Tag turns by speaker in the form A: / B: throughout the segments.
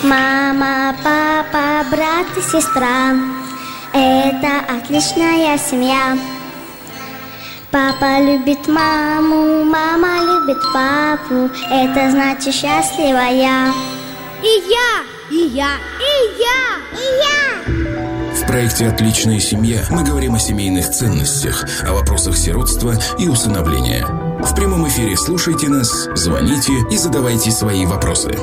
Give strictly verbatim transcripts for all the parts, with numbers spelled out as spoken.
A: Мама, папа, брат и сестра — это отличная семья. Папа любит маму, мама любит папу, это значит счастлива я.
B: И я, и я, и я, и я.
C: В проекте «Отличная семья» мы говорим о семейных ценностях, о вопросах сиротства и усыновления. В прямом эфире слушайте нас, звоните и задавайте свои вопросы.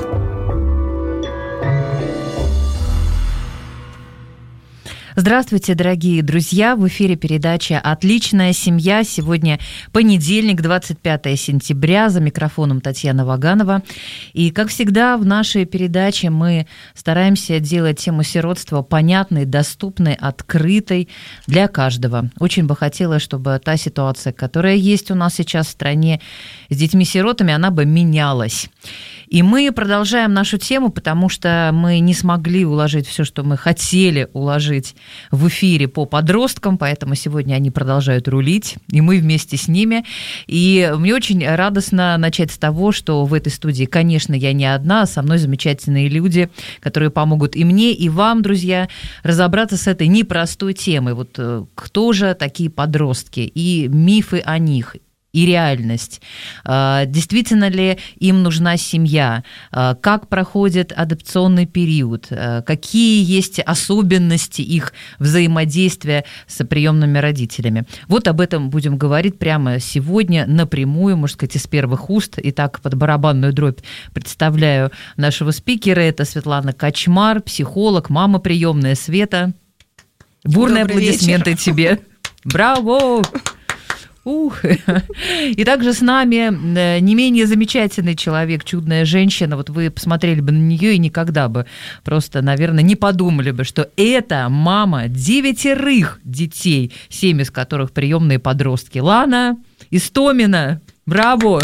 D: Здравствуйте, дорогие друзья! В эфире передача «Отличная семья». Сегодня понедельник, двадцать пятое сентября. За микрофоном Татьяна Ваганова. И, как всегда, в нашей передаче мы стараемся делать тему сиротства понятной, доступной, открытой для каждого. Очень бы хотелось, чтобы та ситуация, которая есть у нас сейчас в стране с детьми-сиротами, она бы менялась. И мы продолжаем нашу тему, потому что мы не смогли уложить все, что мы хотели уложить в эфире по подросткам, поэтому сегодня они продолжают рулить, и мы вместе с ними. И мне очень радостно начать с того, что в этой студии, конечно, я не одна, а со мной замечательные люди, которые помогут и мне, и вам, друзья, разобраться с этой непростой темой. Вот кто же такие подростки и мифы о них, и реальность. Действительно ли им нужна семья? Как проходит адаптационный период? Какие есть особенности их взаимодействия с приемными родителями? Вот об этом будем говорить прямо сегодня напрямую, можно сказать, из первых уст. Итак, под барабанную дробь представляю нашего спикера. Это Светлана Качмар, психолог, мама приемная. Света. Бурные
E: Добрый
D: аплодисменты
E: вечер.
D: тебе. Браво! Ух. И также с нами не менее замечательный человек, чудная женщина. Вот вы посмотрели бы на нее и никогда бы просто, наверное, не подумали бы, что это мама девятерых детей, семь из которых приемные подростки. Лана Истомина. Браво!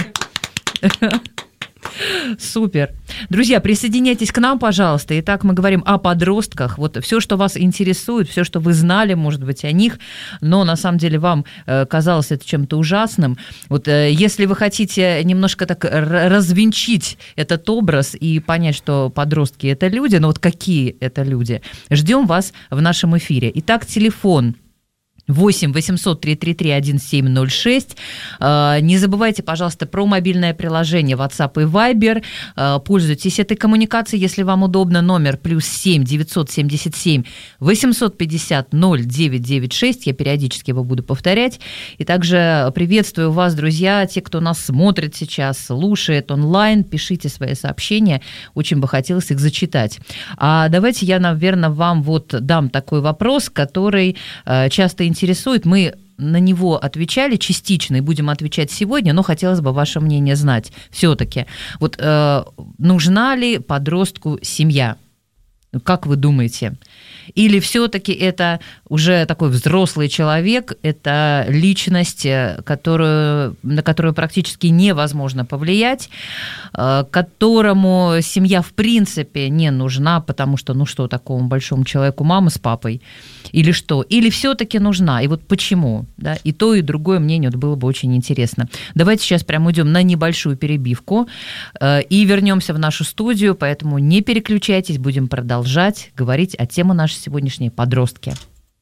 D: Супер. Друзья, присоединяйтесь к нам, пожалуйста. Итак, мы говорим о подростках. Вот все, что вас интересует, все, что вы знали, может быть, о них, но на самом деле вам э, казалось это чем-то ужасным. Вот э, если вы хотите немножко так развенчить этот образ и понять, что подростки – это люди, но вот какие это люди, ждем вас в нашем эфире. Итак, телефон восемь восемьсот триста тридцать три одиннадцать семь ноль шесть. Не забывайте, пожалуйста, про мобильное приложение WhatsApp и Viber. Пользуйтесь этой коммуникацией, если вам удобно. Номер плюс семь девятьсот семьдесят семь восемьсот пятьдесят ноль девять девять шесть. Я периодически его буду повторять. И также приветствую вас, друзья, те, кто нас смотрит сейчас, слушает онлайн. Пишите свои сообщения. Очень бы хотелось их зачитать. А давайте я, наверное, вам вот дам такой вопрос, который часто интересует. интересует, мы на него отвечали частично и будем отвечать сегодня, но хотелось бы ваше мнение знать. Все-таки, вот э, нужна ли подростку семья? Как вы думаете? Или все-таки это уже такой взрослый человек, это личность, которую, на которую практически невозможно повлиять, которому семья в принципе не нужна, потому что, ну что такому большому человеку мама с папой, или что? Или все-таки нужна? И вот почему? Да? И то, и другое мнение вот было бы очень интересно. Давайте сейчас прямо уйдем на небольшую перебивку и вернемся в нашу студию, поэтому не переключайтесь, будем продолжать говорить о теме нашей сегодняшней подростки.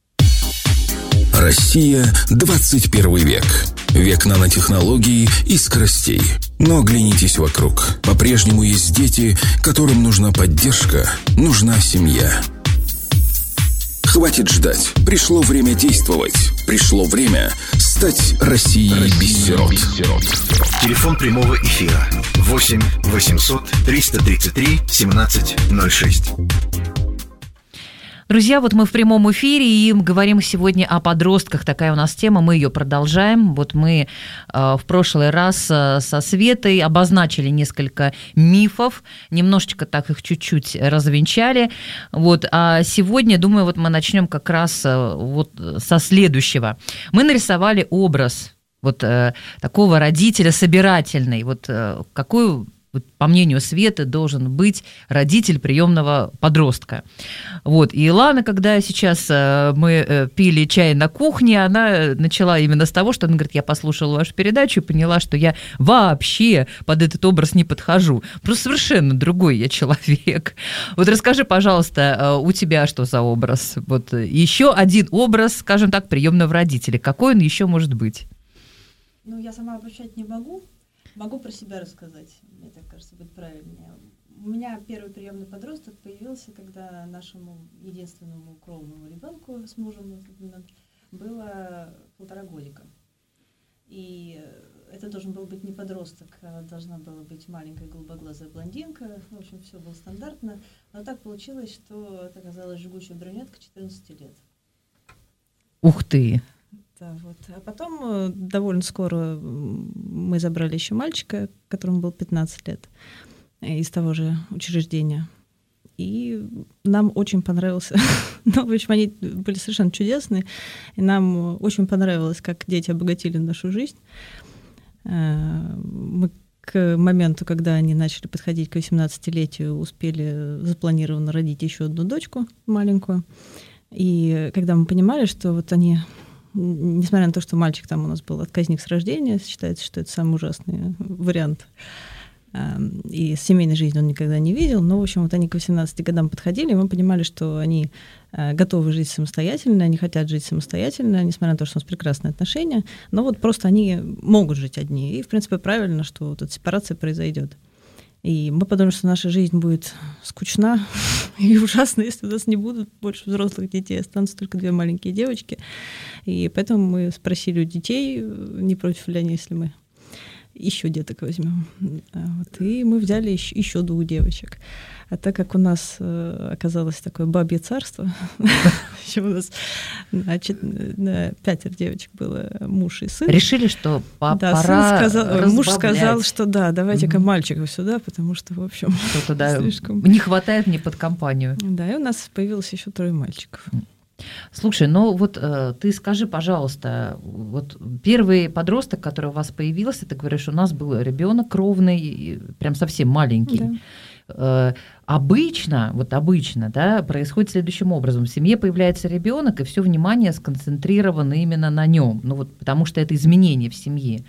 C: Россия, двадцать первый век. Век нанотехнологий и скоростей. Но оглянитесь вокруг. По-прежнему есть дети, которым нужна поддержка, нужна семья. Хватит ждать. Пришло время действовать. Пришло время стать Россией без сирот.
F: Телефон прямого эфира восемь восемьсот триста тридцать три семнадцать ноль шесть.
D: Друзья, вот мы в прямом эфире и говорим сегодня о подростках. Такая у нас тема, мы ее продолжаем. Вот мы э, в прошлый раз э, со Светой обозначили несколько мифов, немножечко так их чуть-чуть развенчали. Вот, а сегодня, думаю, вот мы начнем как раз э, вот со следующего. Мы нарисовали образ вот э, такого родителя собирательный. Вот э, какую вот, по мнению Светы, должен быть родитель приемного подростка. Вот. И Илана, когда сейчас мы пили чай на кухне, она начала именно с того, что она говорит, я послушала вашу передачу и поняла, что я вообще под этот образ не подхожу. Просто совершенно другой я человек. Вот расскажи, пожалуйста, у тебя что за образ? Вот еще один образ, скажем так, приемного родителя. Какой он еще может быть?
E: Ну, я сама обучать не могу. Могу про себя рассказать. Мне так кажется, будет правильнее. У меня первый приемный подросток появился, когда нашему единственному кровному ребенку с мужем было полтора годика. И это должен был быть не подросток, а должна была быть маленькая голубоглазая блондинка. В общем, все было стандартно. Но так получилось, что это оказалась жгучая брюнетка четырнадцати лет.
D: Ух ты!
E: Да, вот. А потом довольно скоро мы забрали еще мальчика, которому было пятнадцать лет, из того же учреждения. И нам очень понравился. Ну, в общем, они были совершенно чудесные. И нам очень понравилось, как дети обогатили нашу жизнь. Мы к моменту, когда они начали подходить к восемнадцатилетию, успели запланированно родить еще одну дочку маленькую. И когда мы понимали, что вот они... Несмотря на то, что мальчик там у нас был отказник с рождения, считается, что это самый ужасный вариант. И семейной жизни он никогда не видел. Но, в общем, вот они к восемнадцати годам подходили, и мы понимали, что они готовы жить самостоятельно, они хотят жить самостоятельно, несмотря на то, что у нас прекрасные отношения. Но вот просто они могут жить одни. И, в принципе, правильно, что вот эта сепарация произойдет. И мы подумали, что наша жизнь будет скучна и ужасна, если у нас не будут больше взрослых детей, останутся только две маленькие девочки. И поэтому мы спросили у детей, не против ли они, если мы еще деток возьмем. Вот. И мы взяли еще, еще двух девочек. А так как у нас оказалось такое бабье царство, еще у нас значит, пятеро девочек было, муж и сын.
D: Решили, что
E: да,
D: пора
E: сказал, муж сказал, что да, давайте-ка mm-hmm. мальчиков сюда, потому что, в общем,
D: что-то, да,
E: слишком...
D: не хватает мне под компанию.
E: Да, и у нас появилось еще трое мальчиков.
D: Слушай, ну вот э, ты скажи, пожалуйста, вот первый подросток, который у вас появился, ты говоришь, у нас был ребенок кровный, прям совсем маленький. Да. Э, обычно, вот обычно, да, происходит следующим образом: в семье появляется ребенок, и все внимание сконцентрировано именно на нем, ну вот потому что это изменение в семье.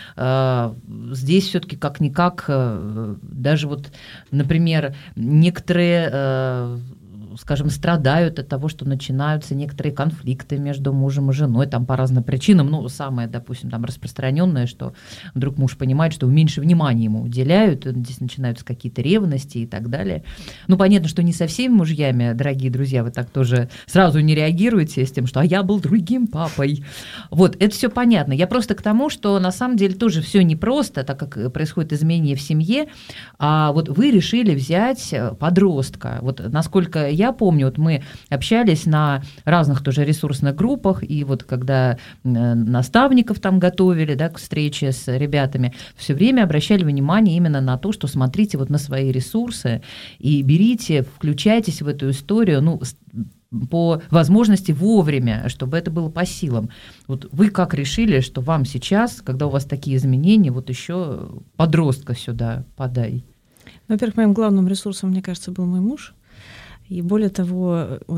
D: Да. Э, здесь все-таки как-никак, э, даже вот, например, некоторые э, скажем, страдают от того, что начинаются некоторые конфликты между мужем и женой, там по разным причинам. Ну, самое, допустим, там распространенное, что вдруг муж понимает, что меньше внимания ему уделяют, здесь начинаются какие-то ревности и так далее. Ну, понятно, что не со всеми мужьями, дорогие друзья, вы так тоже сразу не реагируете с тем, что «а я был другим папой». Вот, это все понятно. Я просто к тому, что на самом деле тоже все непросто, так как происходит изменение в семье, а вот вы решили взять подростка. Вот насколько я Я помню, вот мы общались на разных тоже ресурсных группах, и вот когда наставников там готовили, да, к встрече с ребятами, все время обращали внимание именно на то, что смотрите вот на свои ресурсы и берите, включайтесь в эту историю, ну, по возможности вовремя, чтобы это было по силам. Вот вы как решили, что вам сейчас, когда у вас такие изменения, вот еще подростка сюда подай?
E: Во-первых, моим главным ресурсом, мне кажется, был мой муж. И более того, вот,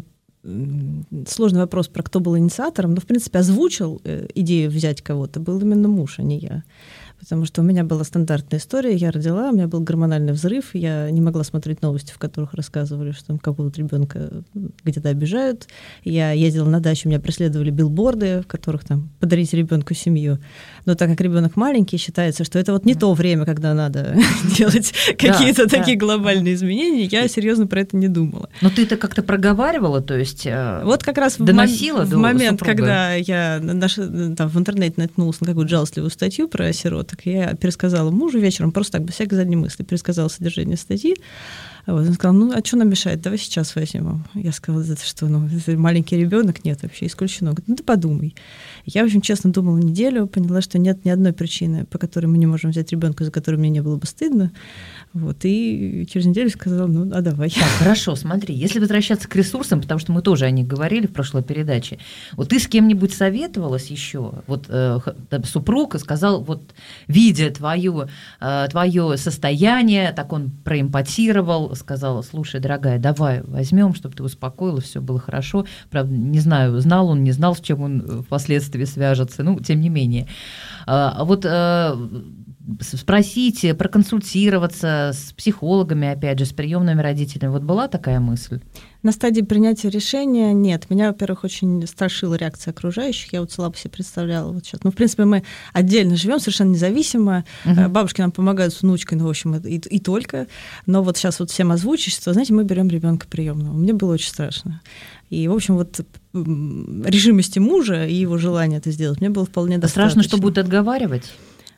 E: сложный вопрос про кто был инициатором, но, в принципе, озвучил идею взять кого-то, был именно муж, а не я. Потому что у меня была стандартная история, я родила, у меня был гормональный взрыв, я не могла смотреть новости, в которых рассказывали, что там какого-то ребенка где-то обижают. Я ездила на дачу, меня преследовали билборды, в которых там подарить ребенку семью. Но так как ребенок маленький, считается, что это вот не то время, когда надо делать какие-то такие глобальные изменения, я серьезно про это не думала.
D: Но ты это как-то проговаривала, то есть
E: вот как раз
D: доносила
E: в момент, когда я в интернете наткнулась на какую-то жалостливую статью про сирот, так я пересказала мужу вечером, просто так, без всякой задней мысли, пересказала содержание статьи. Вот, он сказал, ну, а что нам мешает? Давай сейчас возьмем. Я сказала, это что, ну, это маленький ребенок? Нет, вообще исключено. Он говорит, ну, ты подумай. Я, в общем, честно думала неделю, поняла, что нет ни одной причины, по которой мы не можем взять ребенка, за которую мне не было бы стыдно. Вот, и через неделю сказала, ну, а давай.
D: Так, хорошо, смотри, если возвращаться к ресурсам, потому что мы тоже о них говорили в прошлой передаче, вот ты с кем-нибудь советовалась еще? Вот э, супруг сказал, вот, видя твое, э, твое состояние, так он проэмпатировал, сказал, слушай, дорогая, давай возьмем, чтобы ты успокоилась, все было хорошо. Правда, не знаю, знал он, не знал, с чем он впоследствии свяжется, ну, тем не менее. А вот э, спросить, проконсультироваться с психологами, опять же, с приемными родителями. Вот была такая мысль?
E: На стадии принятия решения нет. Меня, во-первых, очень страшила реакция окружающих. Я вот слабо себе представляла. Вот сейчас. Ну, в принципе, мы отдельно живем, совершенно независимо. Uh-huh. Бабушки нам помогают с внучкой, ну, в общем, и, и только. Но вот сейчас вот всем озвучить, что, знаете, мы берем ребенка приемного. Мне было очень страшно. И, в общем, вот решимости мужа и его желание это сделать мне было вполне достаточно.
D: Страшно, что будут отговаривать?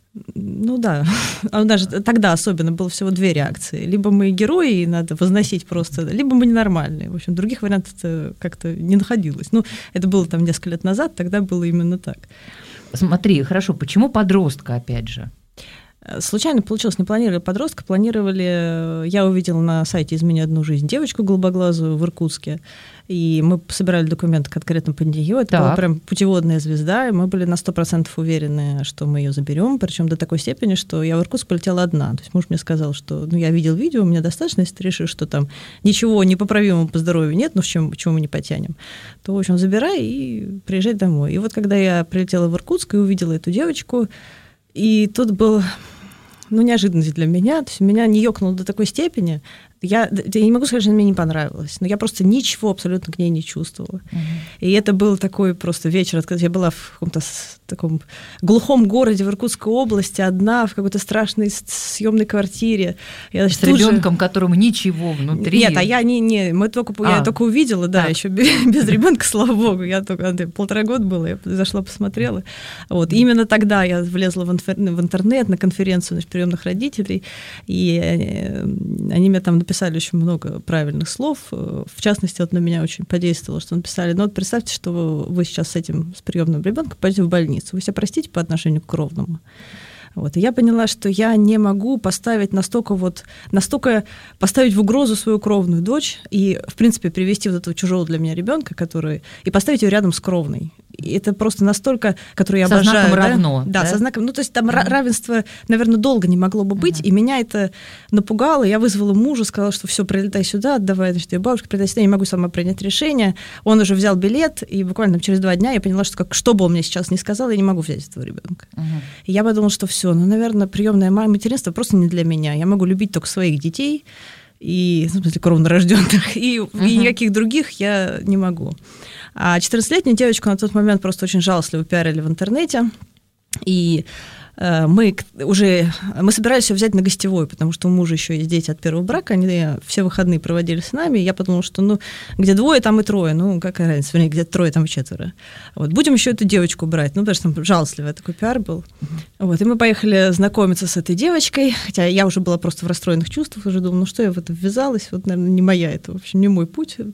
E: Ну да, а даже тогда особенно было всего две реакции. Либо мы герои, и надо возносить просто, либо мы ненормальные. В общем, других вариантов как-то не находилось. Ну, это было там несколько лет назад, тогда было именно так.
D: Смотри, хорошо, почему подростка, опять же?
E: Случайно получилось, не планировали подростка, планировали, я увидела на сайте «Измени одну жизнь» девочку голубоглазую в Иркутске, и мы собирали документы конкретно по нее, это так. Была прям путеводная звезда, и мы были на сто процентов уверены, что мы ее заберем, причем до такой степени, что я в Иркутск полетела одна, то есть муж мне сказал, что ну, я видел видео, у меня достаточно, если ты решишь, что там ничего непоправимого по здоровью нет, ну, чем, чего мы не потянем, то, в общем, забирай и приезжай домой. И вот когда я прилетела в Иркутск и увидела эту девочку, и тут был, ну, неожиданность для меня, то есть меня не ёкнуло до такой степени, я, я не могу сказать, что она мне не понравилась, но я просто ничего абсолютно к ней не чувствовала. Uh-huh. И это был такой просто вечер, когда я была в каком-то таком глухом городе в Иркутской области, одна, в какой-то страшной съемной квартире. Я,
D: с ребенком, же... которому ничего внутри.
E: Нет, а я не, не мы только, а. я только увидела, да, так. еще без, без ребенка, слава богу. Я только полтора года было, я зашла, посмотрела. Вот. И именно тогда я влезла в, инфер... в интернет на конференцию значит, приемных родителей, и они меня там написали очень много правильных слов. В частности, вот на меня очень подействовало, что написали, ну вот представьте, что вы сейчас с этим, с приемным ребенком пойдете в больницу. Вы себя простите по отношению к кровному. Вот. И я поняла, что я не могу поставить настолько вот, настолько поставить в угрозу свою кровную дочь и, в принципе, привести вот этого чужого для меня ребенка, который, и поставить ее рядом с кровной. И это просто настолько, которую я
D: со
E: обожаю.
D: Со знаком
E: да?
D: равно.
E: Да,
D: да,
E: со знаком. Ну, то есть там
D: uh-huh.
E: равенства, наверное, долго не могло бы быть, uh-huh. и меня это напугало. Я вызвала мужа, сказала, что все, прилетай сюда, отдавай, значит, я бабушка, прилетай сюда, я не могу сама принять решение. Он уже взял билет, и буквально через два дня я поняла, что как, что бы он мне сейчас не сказал, я не могу взять этого ребенка. Uh-huh. И я подумала, что все, ну, наверное, приемное материнство просто не для меня. Я могу любить только своих детей, и, в смысле, кровнорожденных, и, uh-huh. и никаких других я не могу. А четырнадцатилетнюю девочку на тот момент просто очень жалостливо пиарили в интернете, и э, мы уже мы собирались ее взять на гостевой, потому что у мужа еще есть дети от первого брака, они все выходные проводили с нами, и я подумала, что ну где двое, там и трое, ну какая разница, вернее, где трое, там и четверо. Вот, будем еще эту девочку брать, ну потому что там жалостливый такой пиар был. Mm-hmm. Вот, и мы поехали знакомиться с этой девочкой, хотя я уже была просто в расстроенных чувствах, уже думала, ну что я в это ввязалась, вот, наверное, не моя это, в общем, не мой путь. Вот.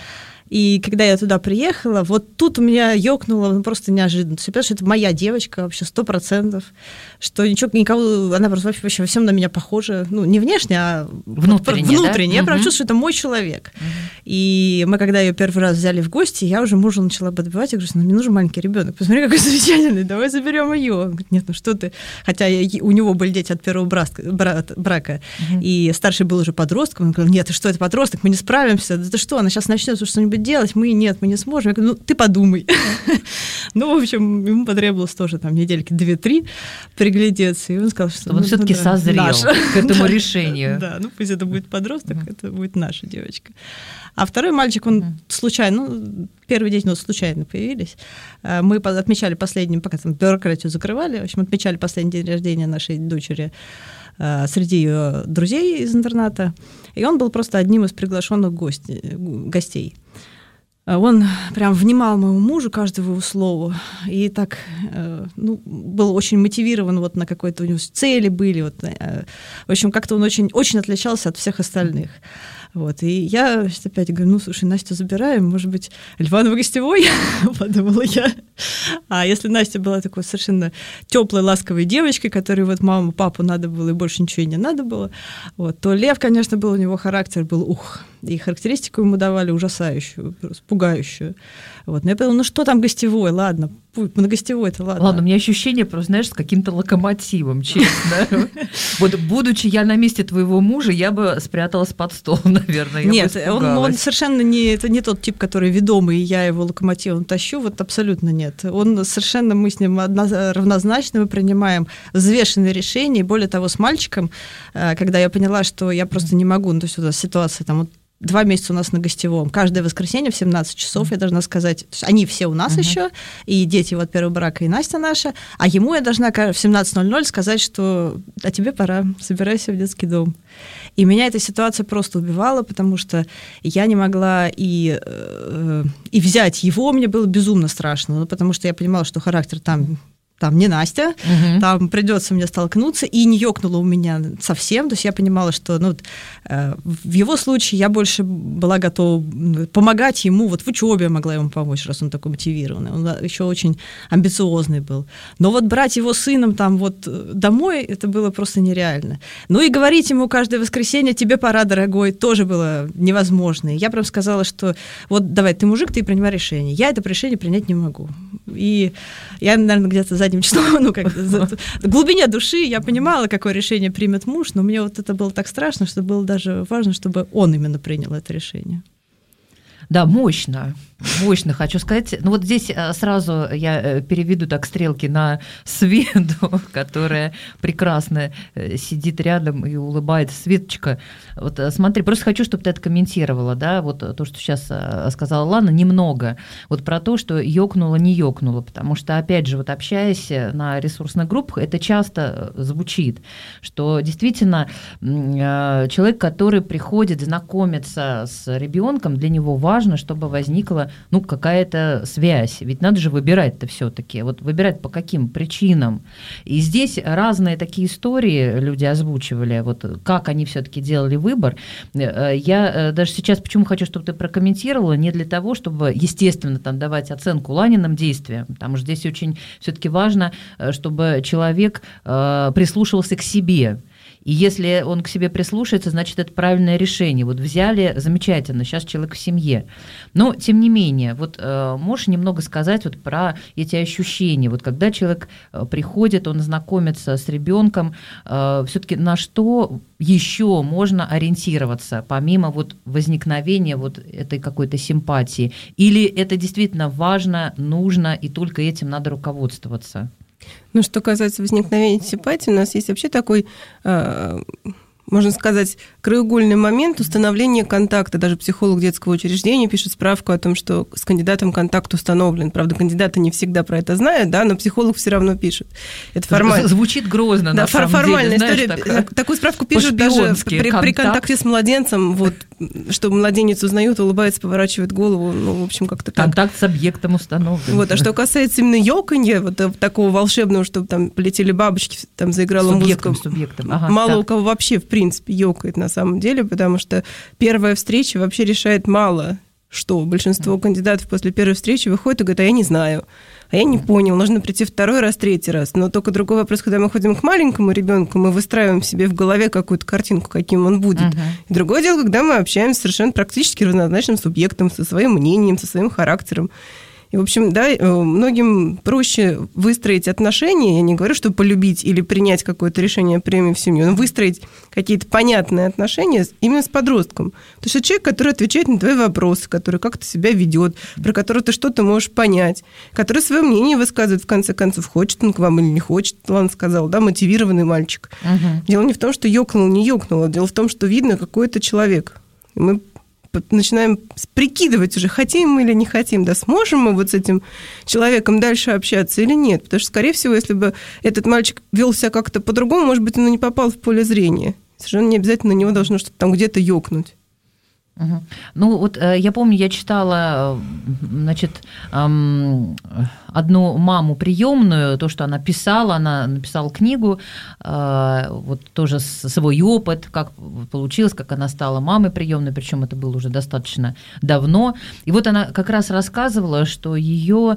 E: И когда я туда приехала, вот тут у меня ёкнуло ну, просто неожиданно. То есть, понимаешь, это моя девочка вообще сто процентов, что ничего, никого, она просто вообще, вообще во всем на меня похожа. Ну, не внешне, а
D: внутренне.
E: внутренне.
D: Да?
E: Я
D: угу.
E: прям чувствую, что это мой человек. Угу. И мы, когда ее первый раз взяли в гости, я уже мужа начала подбивать. Я говорю, что мне нужен маленький ребенок. Посмотри, какой замечательный, давай заберем ее. Он говорит, нет, ну что ты. Хотя у него были дети от первого брака, угу. и старший был уже подростком. Он говорил, нет, ты что, это подросток, мы не справимся. Да ты что, она сейчас начнет что-нибудь делать, мы нет, мы не сможем. Я говорю, ну, ты подумай. Ну, в общем, ему потребовалось тоже там недельки две-три приглядеться. И он сказал, что...
D: Он все-таки созрел к этому решению.
E: Да, ну пусть это будет подросток, это будет наша девочка. А второй мальчик, он случайно, ну, первые дети у нас случайно появились. Мы отмечали последний, пока там бюрократию закрывали, в общем, отмечали последний день рождения нашей дочери среди ее друзей из интерната. И он был просто одним из приглашенных гостей. Он прям внимал моему мужу, каждому его слову, и так ну, был очень мотивирован вот на какой-то у него цели были. Вот, в общем, как-то он очень, очень отличался от всех остальных. Вот, и я опять говорю, ну, слушай, Настю забираем, может быть, Ливанову гостевой, подумала я. А если Настя была такой совершенно теплой, ласковой девочкой, которой вот маму, папу надо было, и больше ничего и не надо было, вот, то Лев, конечно, был, у него характер был, ух, и характеристику ему давали ужасающую, просто пугающую. Вот, но я подумала, ну, что там гостевой, ладно, на гостевой-то ладно.
D: Ладно, у меня ощущение просто, знаешь, с каким-то локомотивом, честно. Вот, будучи я на месте твоего мужа, я бы спряталась под стол, наверное.
E: Нет, он, он совершенно не, это не тот тип, который ведомый, и я его локомотивом тащу, вот абсолютно нет. Он совершенно, мы с ним равнозначно, мы принимаем взвешенные решения, и более того, с мальчиком, когда я поняла, что я просто не могу, ну, то есть вот ситуация там, вот, два месяца у нас на гостевом. Каждое воскресенье в семнадцать часов, mm-hmm. я должна сказать, они все у нас mm-hmm. еще, и дети его от первого брака, и Настя наша, а ему я должна в семнадцать ноль ноль сказать, что а тебе пора, собирайся в детский дом. И меня эта ситуация просто убивала, потому что я не могла и, и взять его, мне было безумно страшно, ну, потому что я понимала, что характер там... там не Настя, угу. там придется мне столкнуться, и не ёкнуло у меня совсем, то есть я понимала, что ну, э, в его случае я больше была готова помогать ему, вот в учебе я могла ему помочь, раз он такой мотивированный, он еще очень амбициозный был. Но вот брать его сыном там вот домой, это было просто нереально. Ну и говорить ему каждое воскресенье, тебе пора, дорогой, тоже было невозможно. И я прям сказала, что вот давай, ты мужик, ты принимай решение. Я это решение принять не могу. И я, наверное, где-то за числом, ну, как в глубине души я понимала, какое решение примет муж, но мне вот это было так страшно, что было даже важно, чтобы он именно принял это решение.
D: Да, мощно, мощно, хочу сказать. Ну вот здесь сразу я переведу так стрелки на Свету, которая прекрасно сидит рядом и улыбается. Светочка, вот смотри, просто хочу, чтобы ты это комментировала, да, вот то, что сейчас сказала Лана, немного, вот про то, что ёкнуло, не ёкнуло, потому что, опять же, вот общаясь на ресурсных группах, это часто звучит, что действительно человек, который приходит знакомиться с ребенком, для него важно, чтобы возникла ну, какая-то связь. Ведь надо же выбирать-то все-таки. Вот выбирать по каким причинам. И здесь разные такие истории люди озвучивали, вот как они все-таки делали выбор. Я даже сейчас почему хочу, чтобы ты прокомментировала, не для того, чтобы, естественно, там, давать оценку Ланиным действиям, потому что здесь очень все-таки важно, чтобы человек прислушивался к себе. И если он к себе прислушается, значит, это правильное решение. Вот взяли, замечательно, сейчас человек в семье. Но, тем не менее, вот э, можешь немного сказать вот про эти ощущения? Вот когда человек приходит, он знакомится с ребенком, э, все-таки на что еще можно ориентироваться, помимо вот возникновения вот этой какой-то симпатии? Или это действительно важно, нужно, и только этим надо руководствоваться?
G: Ну, что касается возникновения симпатии, у нас есть вообще такой, э, можно сказать, краеугольный момент установления контакта. Даже психолог детского учреждения пишет справку о том, что с кандидатом контакт установлен. Правда, кандидаты не всегда про это знают, да, но психолог все равно пишет. Это формально.
D: Звучит грозно, да, на самом
G: формальная
D: деле.
G: История. Знаешь, так, такую справку пишут даже при, при контакте с младенцем, вот, что младенец узнает, улыбается, поворачивает голову, ну, в общем, как-то так.
D: Контакт с объектом установлен.
G: Вот, а что касается именно ёканья, вот такого волшебного, чтобы там полетели бабочки, там заиграла
D: субъектом,
G: музыка.
D: Субъектом, ага,
G: мало
D: так.
G: у кого вообще, в принципе, ёкает на самом деле, потому что первая встреча вообще решает мало что. Большинство кандидатов после первой встречи выходят и говорят, а я не знаю, а я не понял, нужно прийти второй раз, третий раз. Но только другой вопрос, когда мы ходим к маленькому ребенку, мы выстраиваем себе в голове какую-то картинку, каким он будет. Uh-huh. И другое дело, когда мы общаемся с совершенно практически равнозначным субъектом, со своим мнением, со своим характером. И, в общем, да, многим проще выстроить отношения, я не говорю, что полюбить или принять какое-то решение прямо в семью, но выстроить какие-то понятные отношения именно с подростком. То есть это человек, который отвечает на твои вопросы, который как-то себя ведет, про которого ты что-то можешь понять, который свое мнение высказывает, в конце концов, хочет он к вам или не хочет, Лана сказала, да, мотивированный мальчик. Угу. Дело не в том, что ёкнул, не ёкнул, дело в том, что видно, какой это человек. И мы начинаем прикидывать уже, хотим мы или не хотим, да, сможем мы вот с этим человеком дальше общаться или нет. Потому что, скорее всего, если бы этот мальчик вел себя как-то по-другому, может быть, он и не попал в поле зрения. Совершенно не обязательно на него должно что-то там где-то ёкнуть.
D: Угу. Ну вот я помню, я читала, значит, одну маму приемную, то, что она писала, она написала книгу, вот тоже свой опыт, как получилось, как она стала мамой приемной, причем это было уже достаточно давно. И вот она как раз рассказывала, что ее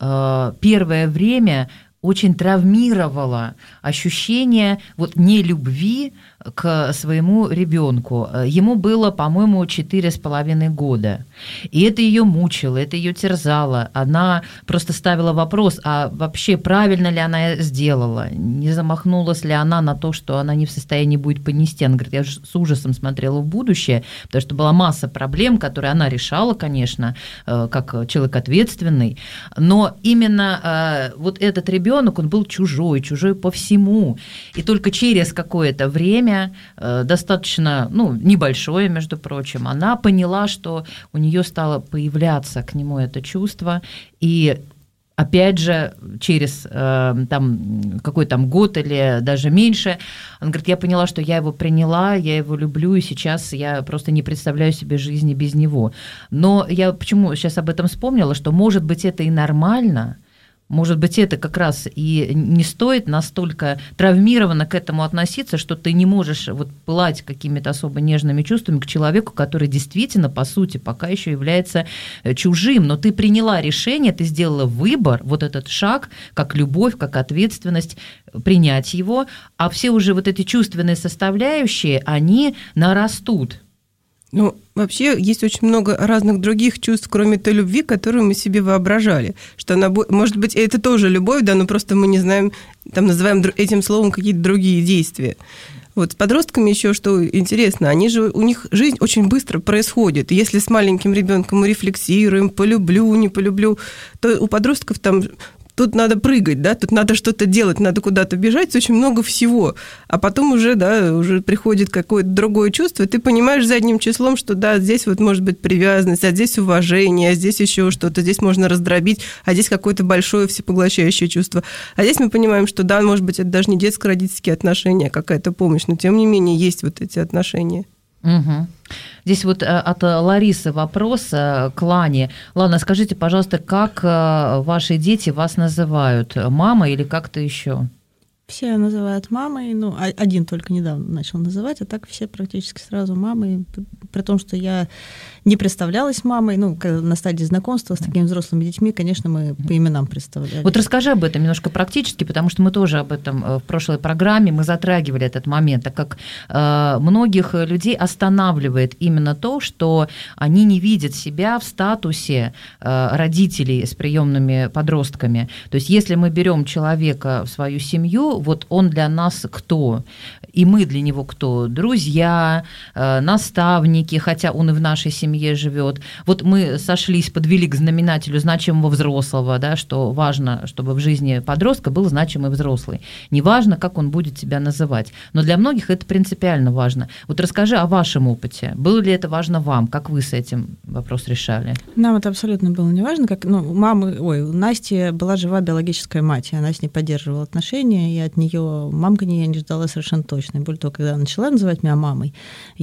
D: первое время очень травмировало ощущение вот нелюбви к своему ребенку. Ему было, по-моему, четыре с половиной года. И это ее мучило, это ее терзало. Она просто ставила вопрос, а вообще правильно ли она сделала? Не замахнулась ли она на то, что она не в состоянии будет понести? Она говорит, я с ужасом смотрела в будущее, потому что была масса проблем, которые она решала, конечно, как человек ответственный. Но именно вот этот ребенок, он был чужой, чужой по всему. И только через какое-то время, достаточно, ну, небольшое, между прочим, она поняла, что у нее стало появляться к нему это чувство, и опять же, через э, там, какой там год или даже меньше, она говорит, я поняла, что я его приняла, я его люблю, и сейчас я просто не представляю себе жизни без него. Но я почему сейчас об этом вспомнила, что, может быть, это и нормально. Может быть, это как раз и не стоит настолько травмированно к этому относиться, что ты не можешь вот пылать какими-то особо нежными чувствами к человеку, который действительно, по сути, пока еще является чужим. Но ты приняла решение, ты сделала выбор, вот этот шаг, как любовь, как ответственность, принять его, а все уже вот эти чувственные составляющие, они нарастут.
G: Ну, вообще есть очень много разных других чувств, кроме той любви, которую мы себе воображали. Что она, может быть, это тоже любовь, да, но просто мы не знаем, там называем этим словом какие-то другие действия. Вот с подростками еще что интересно, они же, у них жизнь очень быстро происходит. И если с маленьким ребенком мы рефлексируем, полюблю, не полюблю, то у подростков там... Тут надо прыгать, да, тут надо что-то делать, надо куда-то бежать, очень много всего. А потом уже, да, уже приходит какое-то другое чувство, и ты понимаешь задним числом, что да, здесь вот может быть привязанность, а здесь уважение, а здесь еще что-то, здесь можно раздробить, а здесь какое-то большое всепоглощающее чувство. А здесь мы понимаем, что да, может быть, это даже не детско-родительские отношения, а какая-то помощь, но тем не менее есть вот эти отношения.
D: Угу. Здесь вот от Ларисы вопрос к Лане. Лана, скажите, пожалуйста, как ваши дети вас называют? Мама или как-то еще?
E: Все называют мамой, ну, один только недавно начал называть, а так все практически сразу мамой, при том, что я не представлялась мамой, ну, на стадии знакомства с такими взрослыми детьми, конечно, мы по именам представляли.
D: Вот расскажи об этом немножко практически, потому что мы тоже об этом в прошлой программе, мы затрагивали этот момент, так как э, многих людей останавливает именно то, что они не видят себя в статусе э, родителей с приемными подростками. То есть если мы берем человека в свою семью, вот он для нас кто? И мы для него кто? Друзья, наставники, хотя он и в нашей семье живет. Вот мы сошлись, подвели к знаменателю значимого взрослого, да, что важно, чтобы в жизни подростка был значимый взрослый. Неважно, как он будет тебя называть. Но для многих это принципиально важно. Вот расскажи о вашем опыте. Было ли это важно вам? Как вы с этим вопрос решали?
E: Нам это абсолютно было не важно. Как, ну, мамы, ой, у Насти была жива биологическая мать, и она с ней поддерживала отношения, и от нее мамка я не ждала совершенно точно. И более того, когда она начала называть меня мамой,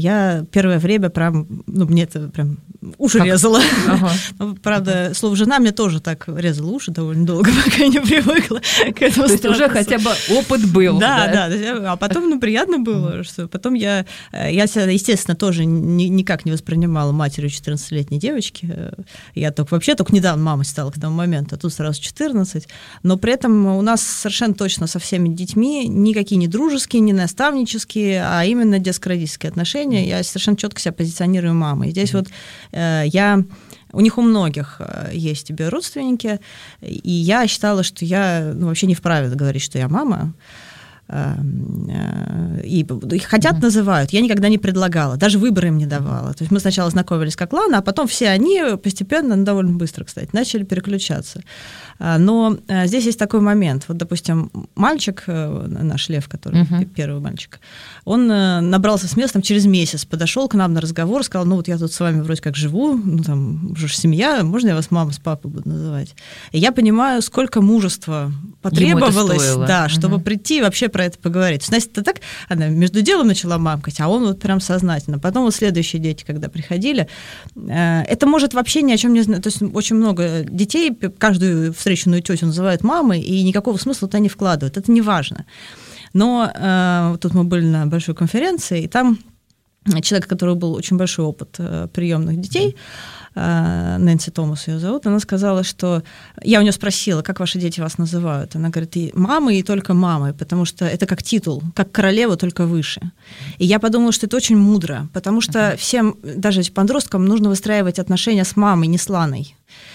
E: я первое время прям, ну, мне это прям уши как? резала. Ага. Ну, правда, слово «жена» мне тоже так резало уши довольно долго, пока я не привыкла к этому.
D: То есть статусу. Уже хотя бы опыт был.
E: Да, да, да. А потом, ну, приятно было, что потом я, я себя, естественно, тоже ни, никак не воспринимала матерью четырнадцатилетней девочки. Я только, вообще только недавно мамой стала к тому моменту, а тут сразу четырнадцать. Но при этом у нас совершенно точно со всеми детьми никакие не дружеские, не наставнические, а именно детско-родительские отношения. Я совершенно четко себя позиционирую мамой. Здесь вот э, я... У них у многих есть тебе родственники, и я считала, что я ну, вообще не вправе говорить, что я мама. И их хотят, mm-hmm. называют. Я никогда не предлагала, даже выбора им не давала. То есть мы сначала знакомились как Лана, а потом все они постепенно, ну, довольно быстро, кстати, начали переключаться. Но здесь есть такой момент. Вот, допустим, мальчик, наш Лев, который uh-huh. первый мальчик, он набрался с местом через месяц, подошел к нам на разговор, сказал, ну вот я тут с вами вроде как живу, ну там уже семья, можно я вас мама с папой буду называть? И я понимаю, сколько мужества потребовалось, да, чтобы uh-huh. прийти и вообще про это поговорить. То есть Настя так, она между делом начала мамкать, а он вот прям сознательно. Потом вот следующие дети, когда приходили, это может вообще ни о чем не знать. То есть очень много детей, каждую встреченную тетю называют мамой, и никакого смысла туда не вкладывают. Это не важно. Но э, тут мы были на большой конференции, и там человек, у которого был очень большой опыт э, приемных детей, э, Нэнси Томас ее зовут, она сказала, что... Я у нее спросила, как ваши дети вас называют? Она говорит, и мамы, и только мамы, потому что это как титул, как королева, только выше. И я подумала, что это очень мудро, потому что всем, даже подросткам, нужно выстраивать отношения с мамой, не с Ланой.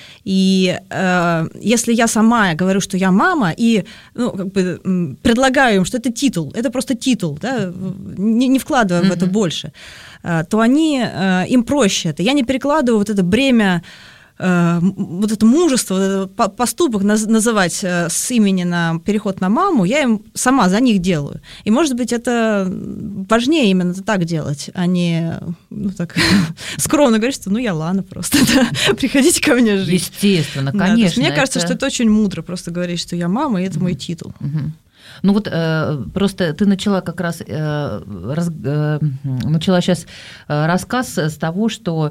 E: И э, если я сама говорю, что я мама, и ну, как бы, предлагаю им, что это титул, это просто титул, да, не, не вкладывая mm-hmm. в это больше, э, то они, э, им проще это. Я не перекладываю вот это бремя, э, вот это мужество, вот этот поступок наз, называть э, с имени на переход на маму, я им сама за них делаю. И, может быть, это важнее именно так делать, а не ну, так, скромно говорить, что ну я Лана просто, да, приходите ко мне жить.
D: Естественно,
E: да,
D: конечно.
E: Мне кажется,
D: это...
E: что это очень мудро просто говорить, что я мама, и это mm-hmm. мой титул.
D: Mm-hmm. Ну вот э, просто ты начала как раз, э, раз, э, начала сейчас рассказ с того, что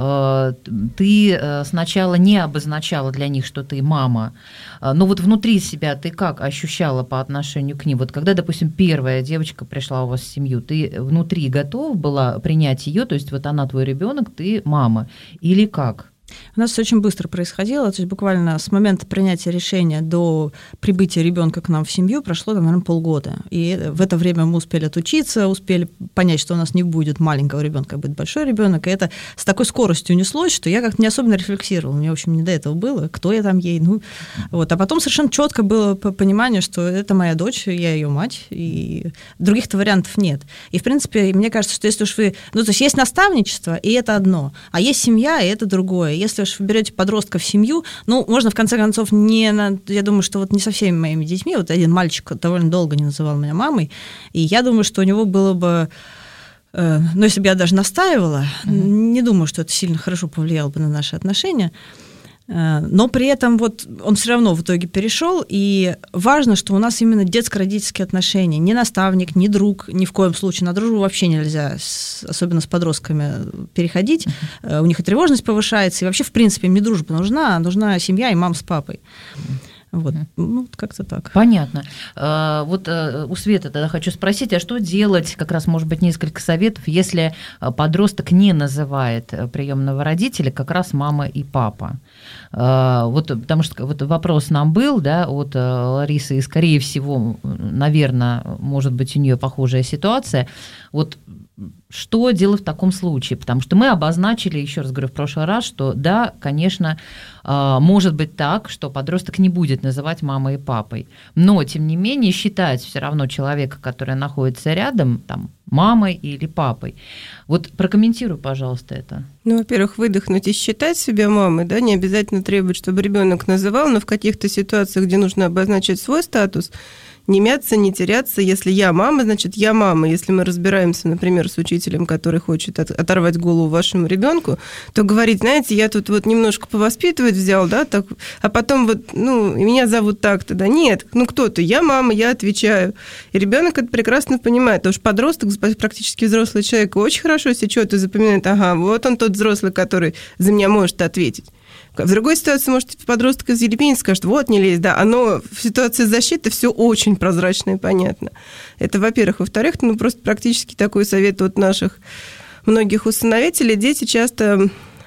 D: э, ты сначала не обозначала для них, что ты мама, но вот внутри себя ты как ощущала по отношению к ним? Вот когда, допустим, первая девочка пришла у вас в семью, ты внутри готова была принять ее, то есть вот она твой ребенок, ты мама, или как?
E: У нас все очень быстро происходило, то есть буквально с момента принятия решения до прибытия ребенка к нам в семью прошло, наверное, полгода. И в это время мы успели отучиться, успели понять, что у нас не будет маленького ребенка, а будет большой ребенок. И это с такой скоростью унеслось, что я как-то не особенно рефлексировала. Мне, в общем, не до этого было, кто я там ей. Ну, вот. А потом совершенно четко было понимание, что это моя дочь, я ее мать, и других-то вариантов нет. И, в принципе, мне кажется, что если уж вы... Ну, то есть есть наставничество, и это одно, а есть семья, и это другое. Если уж вы берете подростка в семью, ну, можно, в конце концов, не... На, я думаю, что вот не со всеми моими детьми, вот один мальчик довольно долго не называл меня мамой, и я думаю, что у него было бы... Э, ну, если бы я даже настаивала, mm-hmm. не думаю, что это сильно хорошо повлияло бы на наши отношения, э, но при этом вот он все равно в итоге перешел, и важно, что у нас именно детско-родительские отношения, не наставник, не друг, ни в коем случае, на дружбу вообще нельзя, с, особенно с подростками, переходить, mm-hmm. у них и тревожность повышается, и вообще, в принципе, им не дружба нужна, нужна семья и мама с папой. Вот, ну, как-то так.
D: Понятно. Вот у Светы тогда хочу спросить, а что делать, как раз, может быть, несколько советов, если подросток не называет приемного родителя как раз мама и папа? Вот, потому что вот вопрос нам был, да, от Ларисы, и, скорее всего, наверное, может быть, у нее похожая ситуация. Вот что делать в таком случае? Потому что мы обозначили, еще раз говорю, в прошлый раз, что да, конечно, может быть так, что подросток не будет называть мамой и папой, но, тем не менее, считать все равно человека, который находится рядом, там, мамой или папой. Вот прокомментируй, пожалуйста, это.
G: Ну, во-первых, выдохнуть и считать себя мамой, да, не обязательно требовать, чтобы ребенок называл, но в каких-то ситуациях, где нужно обозначить свой статус, не мяться, не теряться. Если я мама, значит, я мама. Если мы разбираемся, например, с учителем, который хочет от, оторвать голову вашему ребенку, то говорить, знаете, я тут вот немножко повоспитывать взял, да, так, а потом вот, ну, меня зовут так-то, да, нет, ну, кто ты? Я мама, я отвечаю. И ребенок это прекрасно понимает, потому что подросток, практически взрослый человек, очень хорошо сечет и запоминает, ага, вот он тот взрослый, который за меня может ответить. В другой ситуации, может, подросток из Елепени скажет, вот, не лезь, да, оно в ситуации защиты все очень прозрачно и понятно. Это, во-первых. Во-вторых, ну, просто практически такой совет от наших многих усыновителей. Дети часто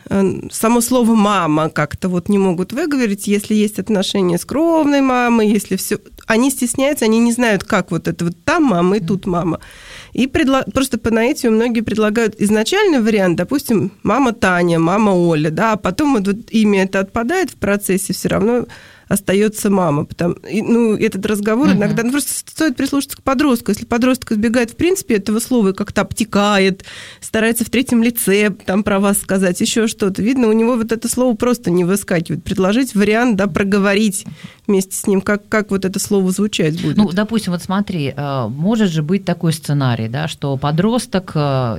G: само слово «мама» как-то вот не могут выговорить, если есть отношения с кровной мамой, если все... Они стесняются, они не знают, как вот это вот там мама и тут мама. И предла... просто по наитию многие предлагают изначальный вариант, допустим, мама Таня, мама Оля, да, а потом вот, вот имя это отпадает в процессе, все равно остается мама. Потому, и, ну, этот разговор uh-huh. иногда ну, просто стоит прислушаться к подростку. Если подросток избегает, в принципе, этого слова и как-то обтекает, старается в третьем лице там про вас сказать, еще что-то, видно, у него вот это слово просто не выскакивает. Предложить вариант, да, проговорить вместе с ним, как, как вот это слово звучать будет.
D: Ну, допустим, вот смотри, может же быть такой сценарий, да, что подросток,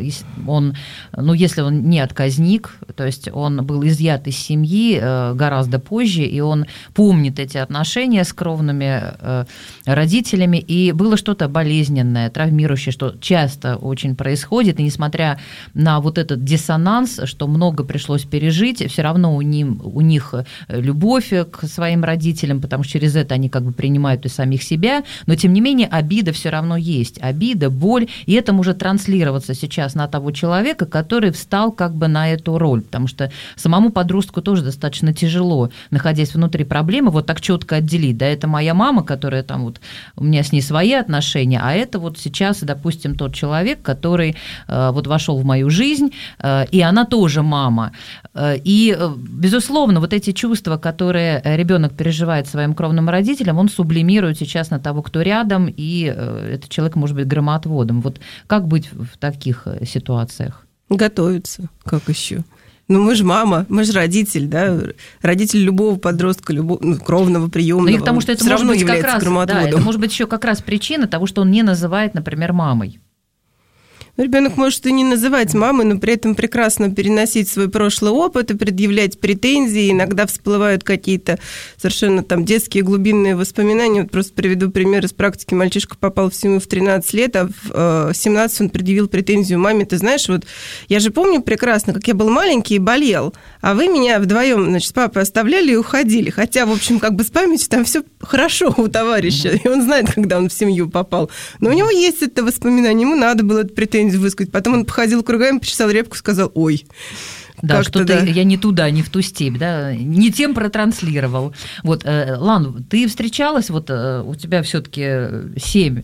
D: он, ну, если он не отказник, то есть он был изъят из семьи гораздо позже, и он помнит, помнит эти отношения с кровными э, родителями, и было что-то болезненное, травмирующее, что часто очень происходит, и несмотря на вот этот диссонанс, что много пришлось пережить, все равно у, ним, у них любовь к своим родителям, потому что через это они как бы принимают и самих себя, но тем не менее обида все равно есть, обида, боль, и это может транслироваться сейчас на того человека, который встал как бы на эту роль, потому что самому подростку тоже достаточно тяжело, находясь внутри проблемы, вот так четко отделить, да, это моя мама, которая там вот, у меня с ней свои отношения, а это вот сейчас, допустим, тот человек, который э, вот вошел в мою жизнь, э, и она тоже мама. Э, и, э, безусловно, вот эти чувства, которые ребенок переживает своим кровным родителям, он сублимирует сейчас на того, кто рядом, и э, этот человек может быть громоотводом. Вот как быть в таких ситуациях?
G: Готовиться, как еще? Ну, мы же мама, мы же родитель, да, родитель любого подростка, любого ну, кровного, приемного.
D: Ну, и потому что это может быть как раз, да, это может быть еще как раз причина того, что он не называет, например, мамой.
G: Ну, ребенок может и не называть мамой, но при этом прекрасно переносить свой прошлый опыт и предъявлять претензии. Иногда всплывают какие-то совершенно там детские глубинные воспоминания. Вот просто приведу пример из практики. Мальчишка попал в семью в тринадцать лет, а в семнадцать он предъявил претензию маме. Ты знаешь, вот я же помню прекрасно, как я был маленький и болел, а вы меня вдвоем, значит, с папой оставляли и уходили. Хотя, в общем, как бы с памятью там все хорошо у товарища, и он знает, когда он в семью попал. Но у него есть это воспоминание, ему надо было эту претензию высказать. Потом он походил кругами, почесал репку, сказал «Ой».
D: Да, что-то да. я не туда, не в ту степь, да, не тем протранслировал. Вот, Лан, ты встречалась, вот у тебя все-таки семь,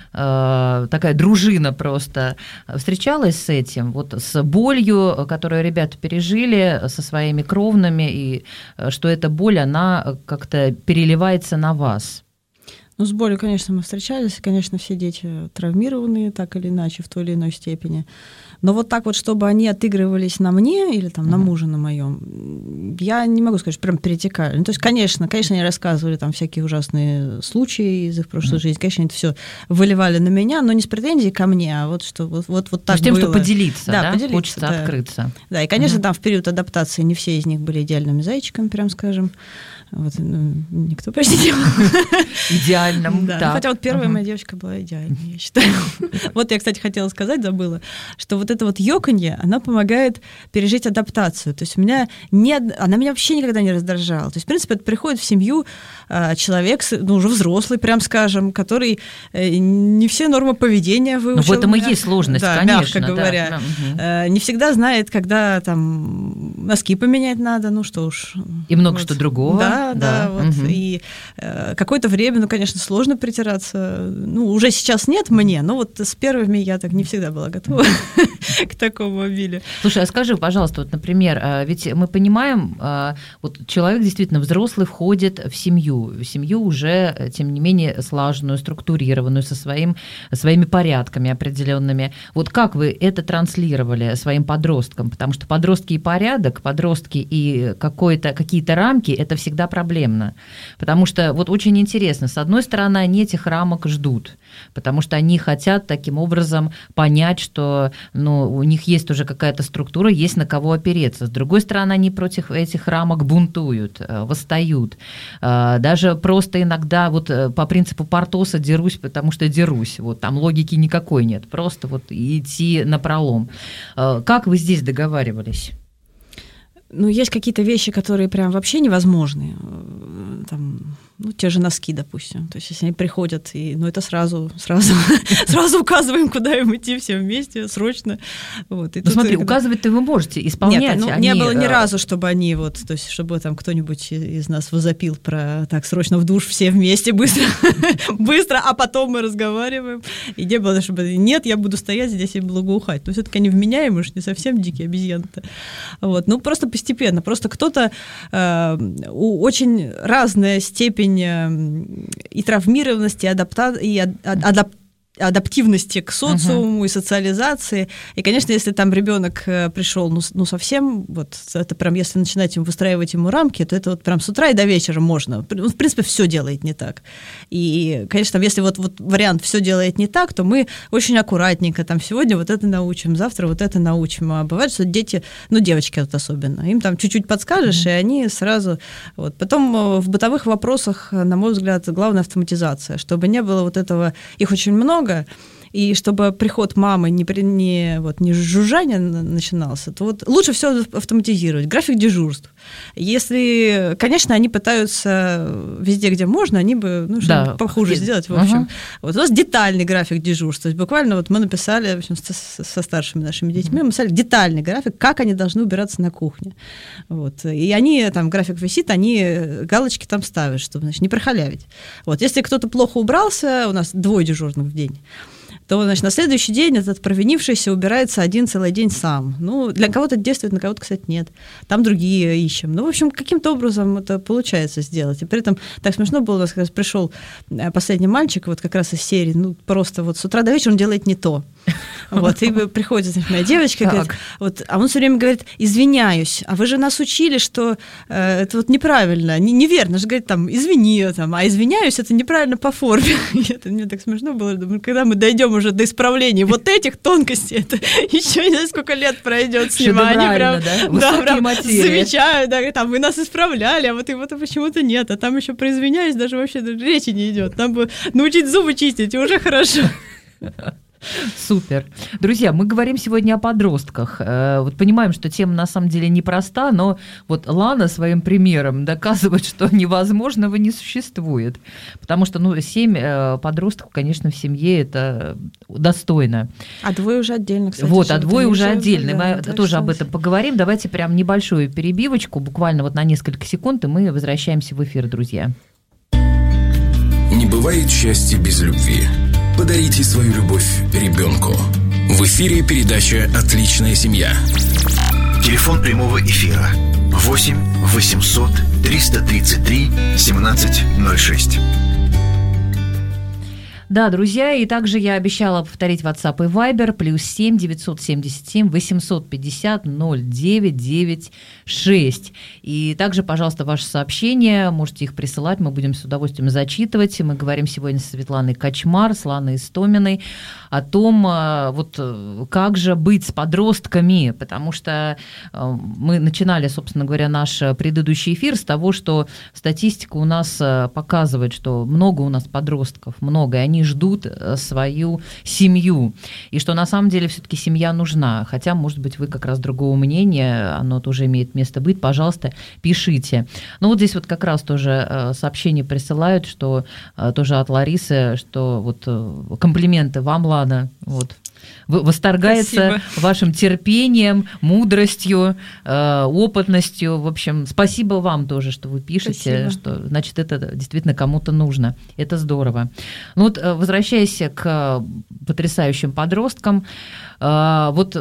D: такая дружина просто, встречалась с этим, вот с болью, которую ребята пережили со своими кровными, и что эта боль, она как-то переливается на вас?
E: Ну, с болью, конечно, мы встречались, конечно, все дети травмированные, так или иначе, в той или иной степени. Но вот так вот, чтобы они отыгрывались на мне или там на муже на моем, я не могу сказать, что прям перетекали. Ну, то есть, конечно, конечно, они рассказывали там всякие ужасные случаи из их прошлой mm-hmm. жизни, конечно, это все выливали на меня, но не с претензией ко мне, а вот что вот, вот, вот так
D: с тем,
E: было.
D: Что поделиться, да, да?
E: Поделиться,
D: хочется
E: да.
D: открыться.
E: Да, и, конечно, mm-hmm. там в период адаптации не все из них были идеальными зайчиками, прям скажем. Вот, ну, никто почти не был.
D: Идеальным,
E: да.
D: да.
E: Хотя вот первая uh-huh. моя девочка была идеальной, я считаю. Вот я, кстати, хотела сказать, забыла, что вот это вот ёканье, она помогает пережить адаптацию. То есть у меня не, она меня вообще никогда не раздражала. То есть, в принципе, это приходит в семью человек, ну, уже взрослый, прям скажем, который не все нормы поведения выучил.
D: Но в этом и есть сложность,
E: да,
D: конечно.
E: Мягко говоря.
D: Да.
E: Угу. Не всегда знает, когда там носки поменять надо, ну что уж.
D: И много
E: вот.
D: Что другого.
E: Да, да, да вот.
D: Угу.
E: И э, какое-то время, ну, конечно, сложно притираться. Ну, уже сейчас нет мне, но вот с первыми я так не всегда была готова к такому обилию.
D: Слушай, а скажи, пожалуйста, вот, например, ведь мы понимаем, вот человек действительно взрослый входит в семью, в семью уже, тем не менее, слаженную, структурированную, со своим, своими порядками определенными. Вот как вы это транслировали своим подросткам? Потому что подростки и порядок, подростки и какой-то, какие-то рамки – это всегда проблемно. Потому что вот очень интересно, с одной стороны, они этих рамок ждут, потому что они хотят таким образом понять, что ну, у них есть уже какая-то структура, есть на кого опереться. С другой стороны, они против этих рамок бунтуют, восстают. Даже просто иногда вот по принципу Портоса дерусь, потому что дерусь. Вот, там логики никакой нет, просто вот идти напролом. Как вы здесь договаривались?
E: Ну, есть какие-то вещи, которые прям вообще невозможны. Там, ну, те же носки, допустим. То есть, если они приходят, и, ну, это сразу, сразу, сразу указываем, куда им идти все вместе, срочно. Вот. И
D: ну, смотри, когда... указывать-то вы можете, исполнять.
E: Нет, ну,
D: они...
E: не было ни разу, чтобы они вот, то есть, чтобы там кто-нибудь из нас возопил про так, срочно в душ все вместе, быстро, быстро, а потом мы разговариваем. И не было, чтобы нет, я буду стоять здесь и благоухать. Но все-таки они вменяемые, уж не совсем дикие обезьяны-то. Вот. Ну, просто постепенно. Просто кто-то э, очень разная степень и травмированности, и, адапта... и адап... адаптивности к социуму uh-huh. и социализации. И, конечно, если там ребенок пришел, ну, ну, совсем, вот это прям, если начинать ему выстраивать ему рамки, то это вот прям с утра и до вечера можно. Он, в принципе, все делает не так. И, конечно, если вот, вот вариант «все делает не так», то мы очень аккуратненько там сегодня вот это научим, завтра вот это научим. А бывает, что дети, ну, девочки вот особенно, им там чуть-чуть подскажешь, mm-hmm. и они сразу... Вот. Потом в бытовых вопросах, на мой взгляд, главная автоматизация, чтобы не было вот этого... Их очень много, и чтобы приход мамы не, не, вот, не жужжание начинался, то вот лучше все автоматизировать. График дежурств. Если, конечно, они пытаются везде, где можно, они бы ну, что-нибудь да. похуже Фи... сделать. В общем, uh-huh. вот у нас детальный график дежурств. То есть буквально вот мы написали в общем, со, со старшими нашими детьми, uh-huh. мы написали детальный график, как они должны убираться на кухне. Вот. И они, там, график висит, они галочки там ставят, чтобы, значит, не прохалявить. Вот. Если кто-то плохо убрался, у нас двое дежурных в день, то, значит, на следующий день этот провинившийся убирается один целый день сам. Ну, для кого-то это действует, на кого-то, кстати, нет. Там другие ищем. Ну, в общем, каким-то образом это получается сделать. И при этом так смешно было, у нас как раз пришел последний мальчик, вот как раз из серии, ну, просто вот с утра до вечера он делает не то. Вот, и приходит, значит, моя девочка, так. говорит, вот, а он все время говорит, извиняюсь, а вы же нас учили, что э, это вот неправильно, не, неверно, же говорит, там, извини, там, а извиняюсь, это неправильно по форме. Это мне так смешно было, думаю, когда мы дойдем уже до исправления вот этих тонкостей, это еще не знаю, сколько лет пройдет с ним, они прям, да? Да, прям замечают, да, там, вы нас исправляли, а вот его-то почему-то нет, а там еще про извиняюсь даже вообще речи не идет, там бы научить зубы чистить, и уже хорошо.
D: Супер. Друзья, мы говорим сегодня о подростках. Вот понимаем, что тема на самом деле непроста, но вот Лана своим примером доказывает, что невозможного не существует. Потому что, ну, семь подростков, конечно, в семье это достойно.
E: А двое уже отдельно, кстати.
D: Вот, а двое уже отдельно. Мы да, тоже об этом поговорим. Давайте прям небольшую перебивочку, буквально вот на несколько секунд, и мы возвращаемся в эфир, друзья.
C: Не бывает счастья без любви. Подарите свою любовь ребенку. В эфире передача «Отличная семья».
F: Телефон прямого эфира восемь восемьсот триста тридцать три семнадцать ноль шесть.
D: Да, друзья, и также я обещала повторить WhatsApp и Viber, плюс семь девятьсот семьдесят семь восемьсот пятьдесят ноль девять девять шесть. И также, пожалуйста, ваши сообщения, можете их присылать, мы будем с удовольствием зачитывать. Мы говорим сегодня с Светланой Качмар, с Ланой Истоминой о том, вот как же быть с подростками, потому что мы начинали, собственно говоря, наш предыдущий эфир с того, что статистика у нас показывает, что много у нас подростков, много, и они ждут свою семью, и что на самом деле все-таки семья нужна, хотя, может быть, вы как раз другого мнения, оно тоже имеет место быть, пожалуйста, пишите. Ну вот здесь вот как раз тоже сообщения присылают, что тоже от Ларисы, что вот комплименты вам, Лана, вот, восторгается спасибо. Вашим терпением, мудростью, опытностью. В общем, спасибо вам тоже, что вы пишете, спасибо. Что, значит, это действительно кому-то нужно. Это здорово. Ну вот, возвращаясь к потрясающим подросткам, вот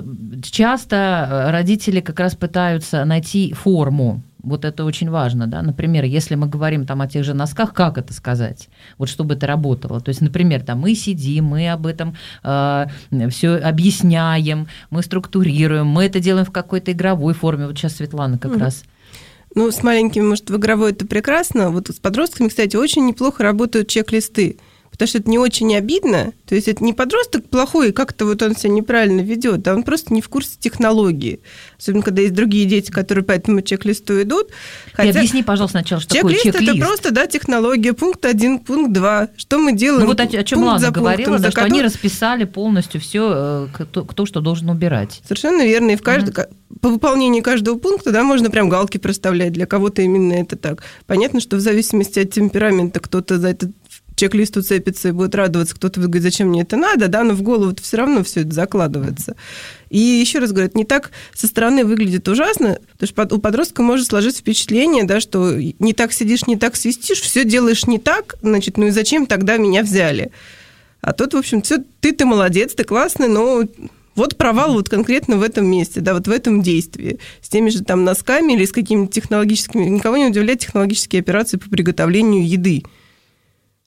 D: часто родители как раз пытаются найти форму. Вот это очень важно, да. Например, если мы говорим там о тех же носках, как это сказать? Вот чтобы это работало. То есть, например, там мы сидим, мы об этом э, все объясняем, мы структурируем, мы это делаем в какой-то игровой форме. Вот сейчас Светлана как mm-hmm. раз.
G: Ну, с маленькими, может, в игровой это прекрасно. Вот с подростками, кстати, очень неплохо работают чек-листы. Потому что это не очень обидно. То есть это не подросток плохой, как-то вот он себя неправильно ведет, а он просто не в курсе технологии. Особенно, когда есть другие дети, которые по этому чек-листу идут.
D: Хотя... Ты объясни, пожалуйста, сначала, что такое чек-лист.
G: Чек-лист – это просто, да, технология. Пункт один, пункт два. Что мы делаем?
D: Ну вот о, о чем
G: пункт
D: Лана говорила,
G: пунктом,
D: да, что
G: который...
D: они расписали полностью все, кто, кто что должен убирать.
G: Совершенно верно. И в кажд... uh-huh. по выполнению каждого пункта, да, можно прям галки проставлять. Для кого-то именно это так. Понятно, что в зависимости от темперамента кто-то за этот чек-лист уцепится и будет радоваться, кто-то будет говорить, зачем мне это надо, да, но в голову все равно все это закладывается. И еще раз говорю, это не так со стороны выглядит ужасно, потому что у подростка может сложиться впечатление, да, что не так сидишь, не так свистишь, все делаешь не так, значит, ну и зачем тогда меня взяли? А тут, в общем, все, ты, ты молодец, ты классный, но вот провал вот конкретно в этом месте, да, вот в этом действии. С теми же там носками или с какими-то технологическими... Никого не удивляет технологические операции по приготовлению еды.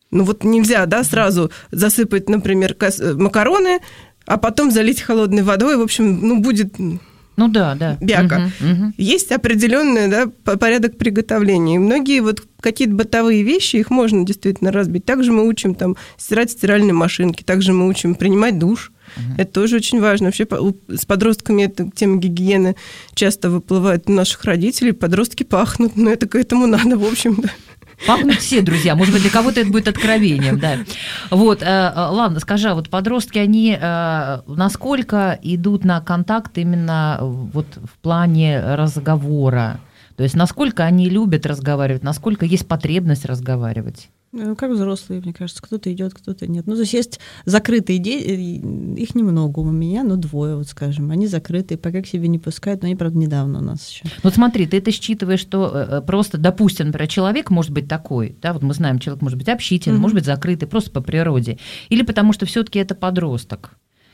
G: Ну вот нельзя, да, сразу засыпать, например, макароны, а потом залить холодной водой, в общем, ну, будет...
D: Ну да, да.
G: Бяка.
D: Угу, угу.
G: Есть определенный, да, порядок приготовления. И многие вот какие-то бытовые вещи, их можно действительно разбить. Также мы учим там стирать в стиральной машинке, также мы учим принимать душ. Угу. Это тоже очень важно. Вообще с подростками эта тема гигиены часто выплывает у наших родителей. Подростки пахнут, но это к этому надо, в общем-то.
D: Пахнут все, друзья. Может быть, для кого-то это будет откровением, да. Вот, ладно, скажи, а вот подростки, они насколько идут на контакт именно вот в плане разговора? То есть насколько они любят разговаривать, насколько есть потребность разговаривать?
E: Ну, как взрослые, мне кажется, кто-то идет, кто-то нет. Ну, то есть есть закрытые дети, их немного у меня, но двое, вот скажем. Они закрытые, пока к себе не пускают, но они, правда, недавно у нас еще.
D: Вот смотри, ты это считываешь, что просто, допустим, например, человек может быть такой, да, вот мы знаем, человек может быть общительный, mm-hmm. может быть закрытый, просто по природе, или потому что все-таки это подросток?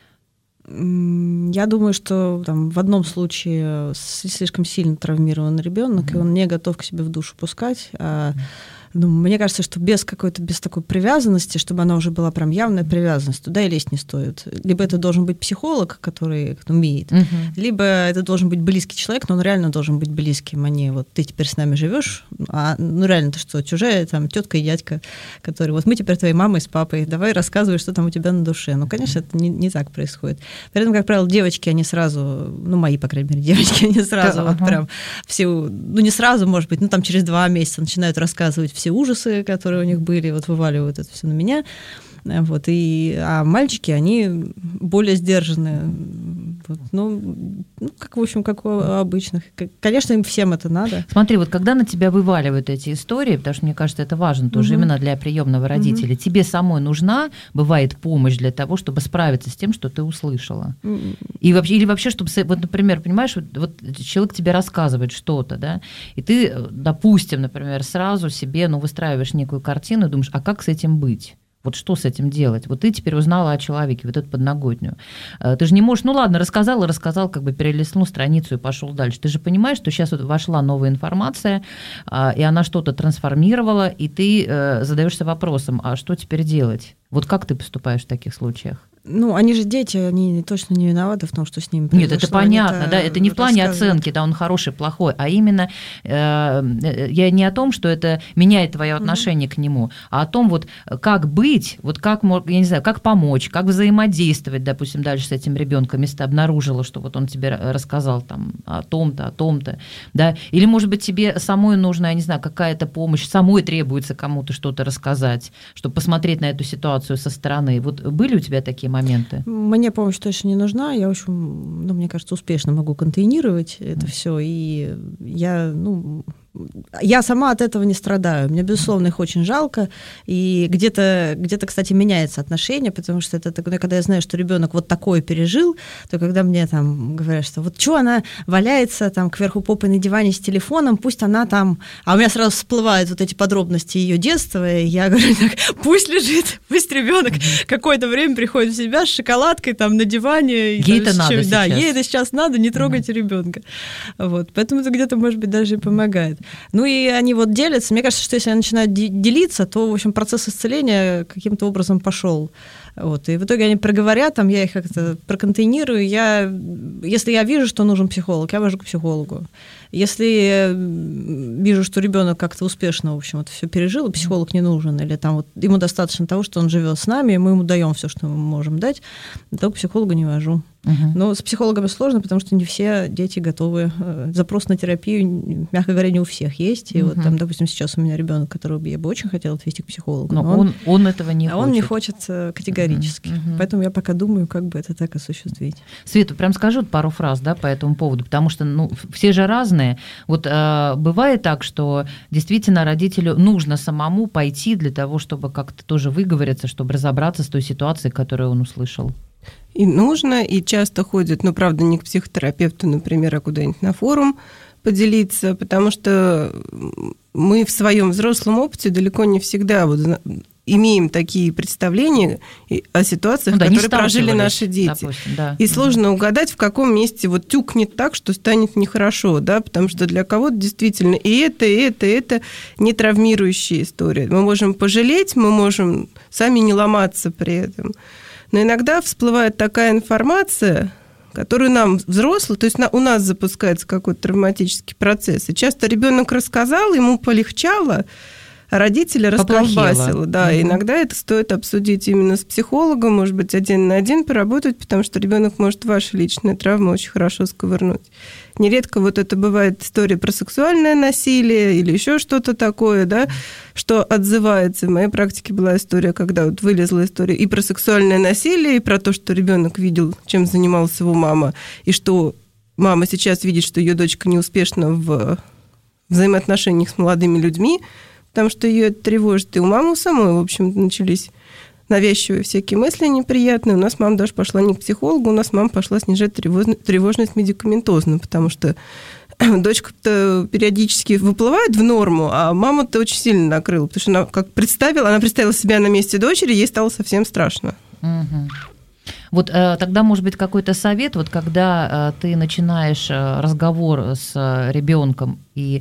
E: Я думаю, что там, в одном случае слишком сильно травмирован ребенок, mm-hmm. и он не готов к себе в душу пускать, а ну, мне кажется, что без какой-то, без такой привязанности, чтобы она уже была прям явная привязанность, туда и лезть не стоит. Либо это должен быть психолог, который умеет, uh-huh. либо это должен быть близкий человек, но он реально должен быть близким, а не вот ты теперь с нами живешь, а ну реально ты что, чужая там тетка и дядька, которые вот мы теперь твоей мамой с папой, давай рассказывай, что там у тебя на душе. Ну, конечно, это не, не так происходит. При этом, как правило, девочки, они сразу, ну, мои, по крайней мере, девочки, они сразу uh-huh. вот прям все, ну, не сразу, может быть, ну, там через два месяца начинают рассказывать все ужасы, которые у них были, вот вываливают это все на меня. Вот, и, а мальчики, они более сдержанные. Вот, ну, ну, как, в общем, как у обычных. Конечно, им всем это надо.
D: Смотри, вот когда на тебя вываливают эти истории, потому что, мне кажется, это важно тоже угу. именно для приемного родителя, угу. тебе самой нужна, бывает, помощь для того, чтобы справиться с тем, что ты услышала. Угу. И вообще, или вообще, чтобы, вот, например, понимаешь, вот, вот человек тебе рассказывает что-то, да, и ты, допустим, например, сразу себе, ну, выстраиваешь некую картину и думаешь, а как с этим быть? Вот что с этим делать? Вот ты теперь узнала о человеке, вот эту подноготную. Ты же не можешь, ну ладно, рассказал и рассказал, как бы перелистнул страницу и пошел дальше. Ты же понимаешь, что сейчас вот вошла новая информация, и она что-то трансформировала, и ты задаешься вопросом, а что теперь делать? Вот как ты поступаешь в таких случаях?
E: Ну, они же дети, они точно не виноваты в том, что с ними произошло.
D: Нет, это понятно, это да, это не в плане оценки, да, он хороший, плохой, а именно э, я не о том, что это меняет твое отношение mm-hmm. к нему, а о том, вот как быть, вот как, я не знаю, как помочь, как взаимодействовать, допустим, дальше с этим ребенком, если ты обнаружила, что вот он тебе рассказал там о том-то, о том-то, да, или, может быть, тебе самой нужна, я не знаю, какая-то помощь, самой требуется кому-то что-то рассказать, чтобы посмотреть на эту ситуацию со стороны. Вот были у тебя такие моменты?
E: Мне помощь точно не нужна. Я, в общем, ну, мне кажется, успешно могу контейнировать это mm. все. И я, ну, я сама от этого не страдаю. Мне, безусловно, их очень жалко. И где-то, где-то, кстати, меняется отношение, потому что это, когда я знаю, что ребенок вот такое пережил, то когда мне там говорят, что вот что она валяется там кверху попой на диване с телефоном, пусть она там... А у меня сразу всплывают вот эти подробности ее детства, и я говорю, так, пусть лежит, пусть ребенок какое-то время приходит в себя с шоколадкой там на диване.
D: Ей это надо сейчас.
E: Да, ей это сейчас надо, не трогайте uh-huh. ребенка. Вот. Поэтому это где-то, может быть, даже и помогает. Ну и они вот делятся. Мне кажется, что если они начинают делиться, то, в общем, процесс исцеления каким-то образом пошел. Вот. И в итоге они проговорят, там, я их как-то проконтейнирую. Я, если я вижу, что нужен психолог, я вожу к психологу. Если я вижу, что ребенок как-то успешно, в общем, это все пережил, и психолог не нужен, или там вот ему достаточно того, что он живет с нами, и мы ему даем все, что мы можем дать, то к психологу не вожу. Uh-huh. Но с психологами сложно, потому что не все дети готовы. Запрос на терапию, мягко говоря, не у всех есть. И uh-huh. вот там, допустим, сейчас у меня ребенок, которого я бы очень хотела отвезти к психологу.
D: Но, но он, он, он этого не
E: а
D: хочет.
E: Он не хочет категорически. Uh-huh. Uh-huh. Поэтому я пока думаю, как бы это так осуществить.
D: Света, прям скажи вот пару фраз, да, по этому поводу, потому что ну, все же разные. Вот э, бывает так, что действительно родителю нужно самому пойти для того, чтобы как-то тоже выговориться, чтобы разобраться с той ситуацией, которую он услышал.
G: И нужно, и часто ходят, ну, правда, не к психотерапевту, например, а куда-нибудь на форум поделиться, потому что мы в своем взрослом опыте далеко не всегда вот имеем такие представления о ситуациях, ну, да, которые прожили наши дети. Допустим, да. И сложно угу. угадать, в каком месте вот тюкнет так, что станет нехорошо, да, потому что для кого-то действительно и это, и это, и это не травмирующая история. Мы можем пожалеть, мы можем сами не ломаться при этом. Но иногда всплывает такая информация, которую нам, взрослые, то есть на, у нас запускается какой-то травматический процесс. И часто ребенок рассказал, ему полегчало, а родители расколбасило. Да, угу. Иногда это стоит обсудить именно с психологом, может быть, один на один поработать, потому что ребенок может ваши личные травмы очень хорошо сковырнуть. Нередко вот это бывает история про сексуальное насилие или еще что-то такое, да, что отзывается. В моей практике была история, когда вот вылезла история и про сексуальное насилие, и про то, что ребенок видел, чем занималась его мама, и что мама сейчас видит, что ее дочка неуспешна в взаимоотношениях с молодыми людьми, потому что ее это тревожит. И у мамы самой, в общем, начались навязчивые всякие мысли неприятные. У нас мама даже пошла не к психологу, у нас мама пошла снижать тревожность медикаментозно, потому что дочка-то периодически выплывает в норму, а мама-то очень сильно накрыла, потому что она как представила, она представила себя на месте дочери, ей стало совсем страшно.
D: Угу. Вот э, тогда, может быть, какой-то совет, вот когда э, ты начинаешь э, разговор с э, ребенком и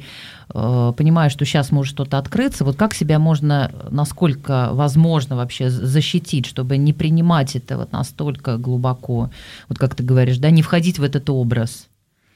D: э, понимаешь, что сейчас может что-то открыться, вот как себя можно, насколько возможно вообще защитить, чтобы не принимать это вот настолько глубоко, вот как ты говоришь, да, не входить в этот образ?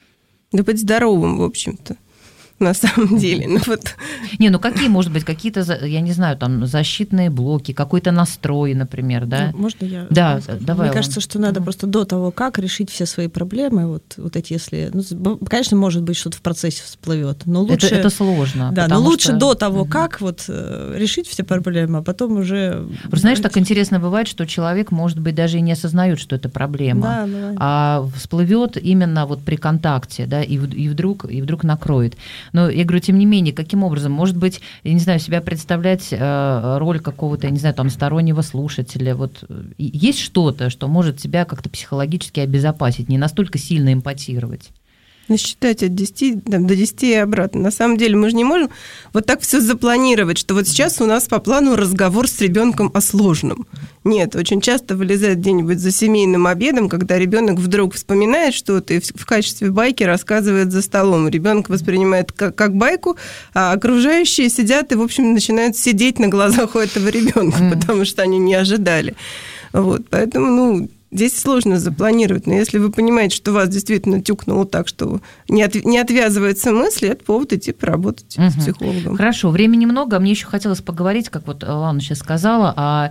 G: Да быть здоровым, в общем-то. На самом деле. Ну, вот.
D: Не, ну какие, может быть, какие-то, я не знаю, там защитные блоки, какой-то настрой, например, да?
E: Ну, можно я?
D: Да, давай.
E: Мне кажется, что надо угу. просто до того, как решить все свои проблемы, вот, вот эти, если... Ну, конечно, может быть, что-то в процессе всплывет, но лучше...
D: Это, это сложно.
E: Да, но лучше что... до того, угу. как вот решить все проблемы, а потом уже...
D: Просто, знаешь, так интересно бывает, что человек, может быть, даже и не осознает, что это проблема,
E: да, да.
D: а всплывет именно вот при контакте, да, и, и, вдруг, и вдруг накроет. Но я говорю, тем не менее, каким образом? Может быть, я не знаю, себя представлять э, роль какого-то, я не знаю, там, стороннего слушателя. Вот есть что-то, что может тебя как-то психологически обезопасить, не настолько сильно эмпатировать?
G: Насчитать от десяти там, до десяти и обратно. На самом деле мы же не можем вот так все запланировать, что вот сейчас у нас по плану разговор с ребенком о сложном. Нет, очень часто вылезает где-нибудь за семейным обедом, когда ребенок вдруг вспоминает что-то и в качестве байки рассказывает за столом. Ребенок воспринимает как, как байку, а окружающие сидят и, в общем, начинают сидеть на глазах у этого ребенка, mm. потому что они не ожидали. Вот, поэтому, ну... Здесь сложно запланировать, но если вы понимаете, что вас действительно тюкнуло так, что не, от, не отвязывается мысли, это повод идти поработать угу. с психологом.
D: Хорошо, времени много, мне еще хотелось поговорить, как вот Лана сейчас сказала, о,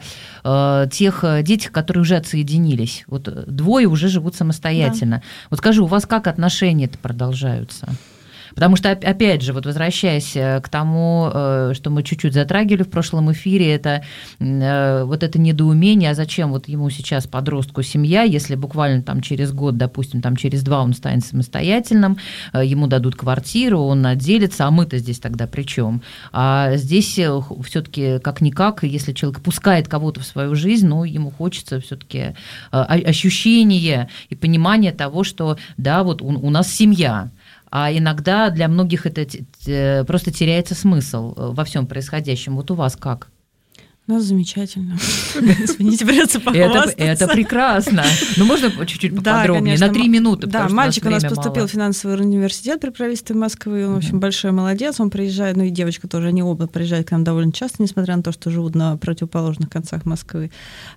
D: о тех детях, которые уже отсоединились. Вот двое уже живут самостоятельно. Да. Вот скажи, у вас как отношения-то продолжаются? Потому что, опять же, вот возвращаясь к тому, что мы чуть-чуть затрагивали в прошлом эфире, это вот это недоумение, а зачем вот ему сейчас, подростку, семья, если буквально там через год, допустим, там через два он станет самостоятельным, ему дадут квартиру, он отделится, а мы-то здесь тогда при чем? А здесь все-таки как-никак, если человек пускает кого-то в свою жизнь, ну, ему хочется все-таки ощущение и понимание того, что, да, вот у, у нас семья. А иногда для многих это просто теряется смысл во всем происходящем. Вот у вас как?
E: У нас замечательно. Извините, придется похвастаться.
D: Это, это прекрасно. Ну, можно чуть-чуть поподробнее? Да, на три минуты.
E: Да, мальчик у нас поступил мало. В финансовый университет при правительстве Москвы. Он, в общем, большой молодец. Он приезжает, ну и девочка тоже, они оба приезжают к нам довольно часто, несмотря на то, что живут на противоположных концах Москвы.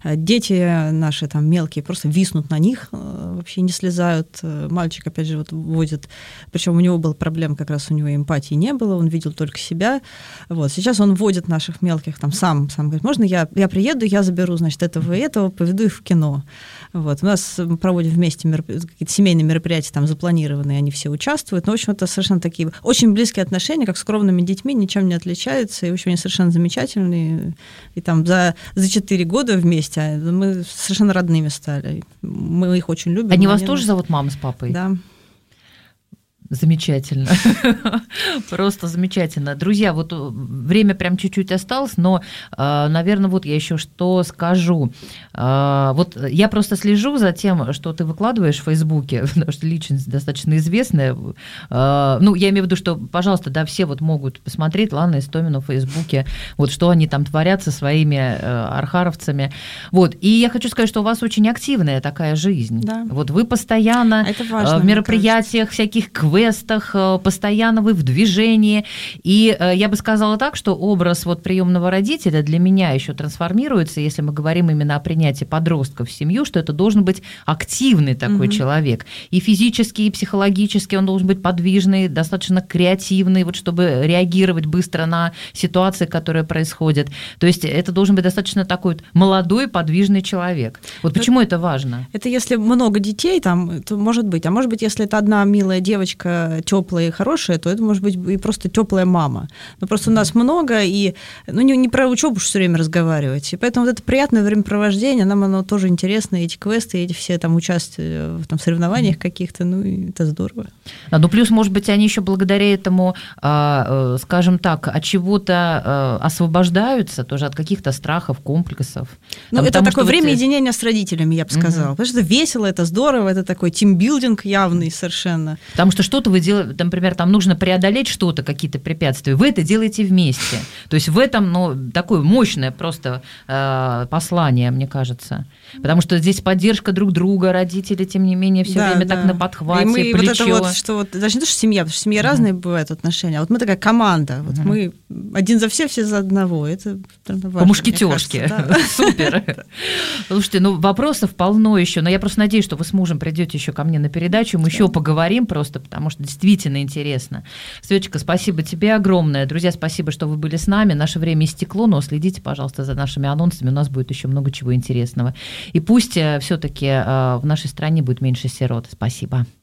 E: Дети наши там мелкие просто виснут на них, вообще не слезают. Мальчик, опять же, вот возит. Причем у него была проблема, как раз у него эмпатии не было, он видел только себя. Вот. Сейчас он водит наших мелких там сам, сам говорит, можно я, я приеду, я заберу, значит, этого и этого, поведу их в кино. Вот. У нас проводим вместе мероп... какие-то семейные мероприятия там запланированные, они все участвуют. Но, в общем, это совершенно такие очень близкие отношения, как с кровными детьми, ничем не отличаются, и, в общем, они совершенно замечательные. И там за, за четыре года вместе мы совершенно родными стали. Мы их очень любим.
D: Они вас тоже нас... зовут мама с папой?
E: Да.
D: Замечательно. Просто замечательно. Друзья, вот время прям чуть-чуть осталось, но, наверное, вот я еще что скажу. Вот я просто слежу за тем, что ты выкладываешь в Фейсбуке, потому что личность достаточно известная. Ну, я имею в виду, что, пожалуйста, да, все вот могут посмотреть Лана Истомину в Фейсбуке, вот что они там творят со своими архаровцами. Вот. И я хочу сказать, что у вас очень активная такая жизнь. Да. Вот вы постоянно важно, в мероприятиях, всяких квестах, постоянно вы в движении. И я бы сказала так, что образ вот приемного родителя для меня еще трансформируется, если мы говорим именно о принятии подростков в семью, что это должен быть активный такой угу. человек. И физически, и психологически он должен быть подвижный, достаточно креативный, вот чтобы реагировать быстро на ситуации, которые происходят. То есть это должен быть достаточно такой вот молодой, подвижный человек. Вот почему это, это важно?
E: Это если много детей, там, то может быть. А может быть, если это одна милая девочка, теплая и хорошая, то это может быть и просто теплая мама. Но просто у нас много, и ну, не, не про учебу все время разговаривать. И поэтому вот это приятное времяпровождение, нам оно тоже интересно, эти квесты, эти все там участия в там, соревнованиях mm-hmm. каких-то, ну, и это здорово.
D: А, ну, плюс, может быть, они еще благодаря этому, скажем так, от чего-то освобождаются, тоже от каких-то страхов, комплексов.
E: Ну, там, это такое время вот... единения с родителями, я бы сказала. Mm-hmm. Потому что это весело, это здорово, это такой тимбилдинг явный совершенно.
D: Потому что что-то вы делаете, например, там нужно преодолеть что-то, какие-то препятствия, вы это делаете вместе. То есть в этом, ну, такое мощное просто э, послание, мне кажется. Потому что здесь поддержка друг друга, родители, тем не менее, все да, время да. так на подхвате, и мы плечо. Вот это вот, что вот, даже не то, что семья, потому что в семье mm-hmm. разные бывают отношения, а вот мы такая команда, вот mm-hmm. мы один за всех, все за одного. Это важно, по-мушкетерски. Да. Супер. Слушайте, ну, вопросов полно еще, но я просто надеюсь, что вы с мужем придете еще ко мне на передачу, мы да. еще поговорим просто, потому что действительно интересно. Светочка, спасибо тебе огромное. Друзья, спасибо, что вы были с нами. Наше время истекло, но следите, пожалуйста, за нашими анонсами. У нас будет еще много чего интересного. И пусть все-таки в нашей стране будет меньше сирот. Спасибо.